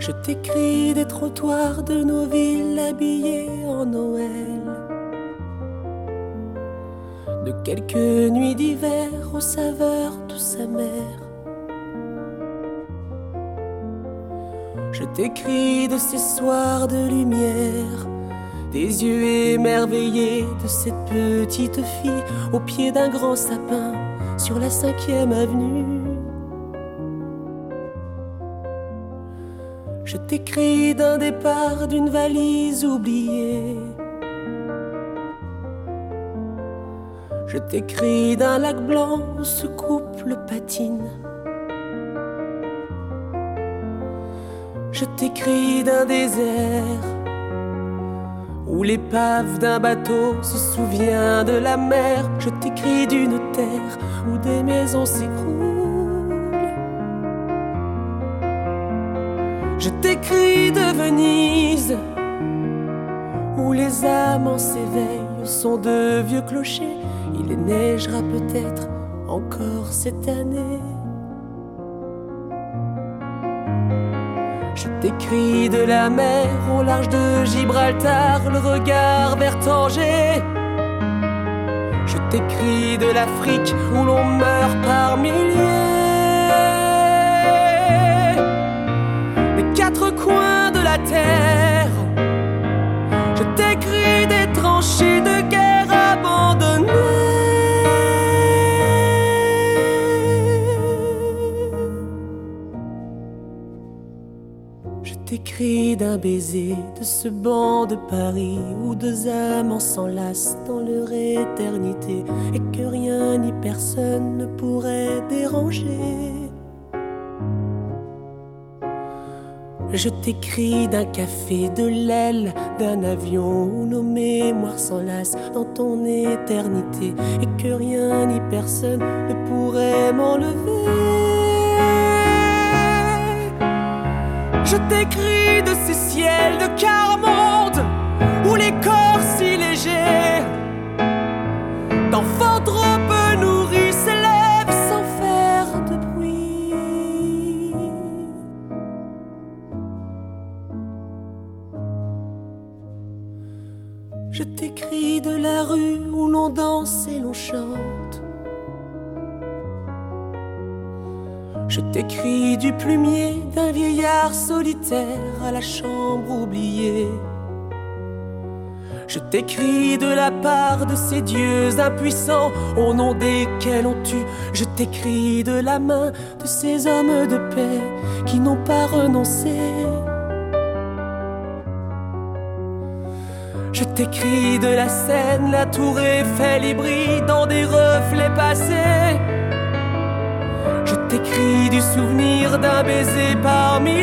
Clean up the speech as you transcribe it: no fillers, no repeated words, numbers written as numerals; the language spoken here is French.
Je t'écris des trottoirs de nos villes habillées en Noël, de quelques nuits d'hiver aux saveurs douces amères. Je t'écris de ces soirs de lumière, des yeux émerveillés de cette petite fille au pied d'un grand sapin sur la 5e avenue. Je t'écris d'un départ, d'une valise oubliée. Je t'écris d'un lac blanc où ce couple patine. Je t'écris d'un désert où l'épave d'un bateau se souvient de la mer. Je t'écris d'une terre où des maisons s'écroulent. Je t'écris de Venise où les amants s'éveillent au son de vieux clochers. Il neigera peut-être encore cette année. Je t'écris de la mer au large de Gibraltar, le regard vers Tanger. Je t'écris de l'Afrique où l'on meurt par milliers, des quatre coins de la terre. Je t'écris des tranchées de guerre abandonnées. Je t'écris d'un baiser de ce banc de Paris où deux amants s'enlacent dans leur éternité et que rien ni personne ne pourrait déranger. Je t'écris d'un café, de l'aile d'un avion où nos mémoires s'enlacent dans ton éternité et que rien ni personne ne pourrait m'enlever. Je t'écris de ces ciels de quart-monde où les corps si légers d'enfants trop peu nourris s'élèvent sans faire de bruit. Je t'écris de la rue où l'on danse et l'on chante. Je t'écris du plumier d'un vieillard solitaire à la chambre oubliée. Je t'écris de la part de ces dieux impuissants au nom desquels on tue. Je t'écris de la main de ces hommes de paix qui n'ont pas renoncé. Je t'écris de la Seine, la tour Eiffel y brille dans des reflets passés. Je t'écris du souvenir d'un baiser parmi